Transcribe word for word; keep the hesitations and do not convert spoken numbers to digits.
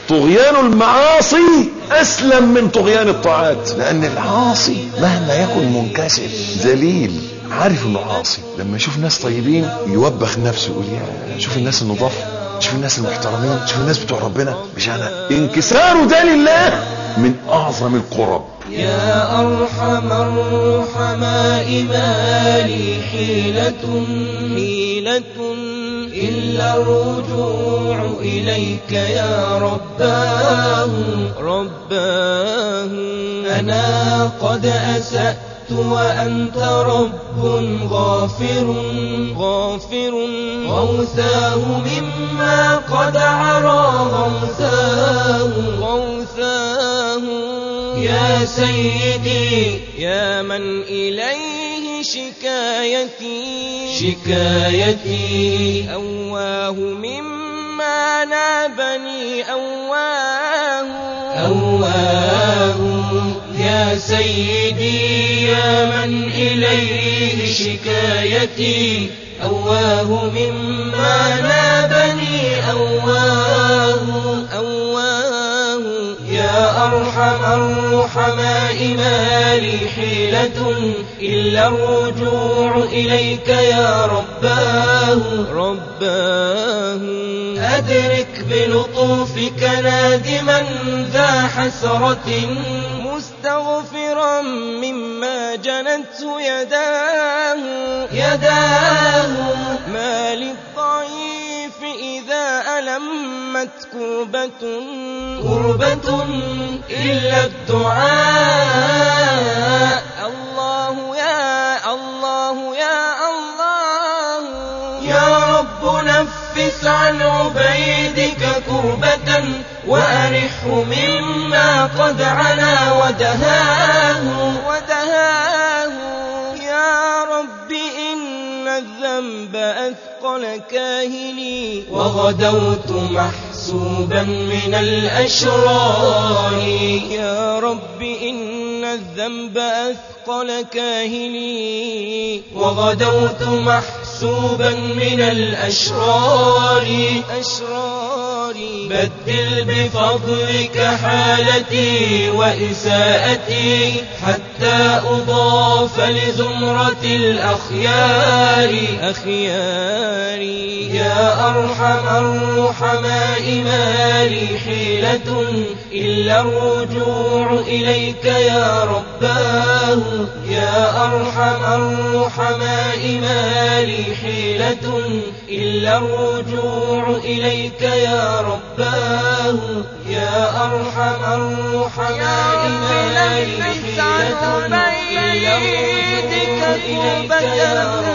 طغيان المعاصي اسلم من طغيان الطاعات، لان العاصي مهما يكن منكسر ذليل عارف انه عاصي، لما يشوف ناس طيبين يوبخ نفسه يقول يا شوف الناس النظاف، شوف الناس المحترمين، شوف الناس بتوع ربنا، مش انا. انكساره ده لله من اعظم القرب. يا ارحم الرحماء ما لي حيلة حيلة إلا الرجوع إليك يا رباه رباه. أنا قد أسأت وأنت رب غافر غافر، غوثاه مما قد عرى غوثاه غوثاه. يا سيدي يا من إليه شكايتي شكايتي، أواه مما نابني أواه أواه. يا سيدي يا من إليه شكايتي، أواه مما نابني أواه أواه. يا أرحم الرحماء ما لي حيلة إلا الرجوع إليك يا رباه رباه. أدرك بلطوفك نادما ذا حسرة، مستغفرا مما جنته يداه يداه. ما للضعيف إذا ألمت كربة كربة إلا الدعاء. الله يا الله يا الله. يا رب نفس عن عبيدك كربة، وأرحه مما قد عنا ودهاه ودهاه. يا رب إن الذنب أثقل كاهلي، وغدوت محسوبا من الأشرار. يا رب إن الذنب أثقل كاهلي، وغدوت محسوبا من الأشرار أشراري. بدل بفضلك حالتي وإساءتي، حتى أضاف لزمرة الأخيار أخياري. يا أرحم الرحماء ما لي حيلة إلا الرجوع إليك يا رباه. يا أرحم الرحماء ما لي حيلة إلا الرجوع إليك يا رباه. يا أرحم الرحماء ما لي حيلة إلا الرجوع إليك يا رباه.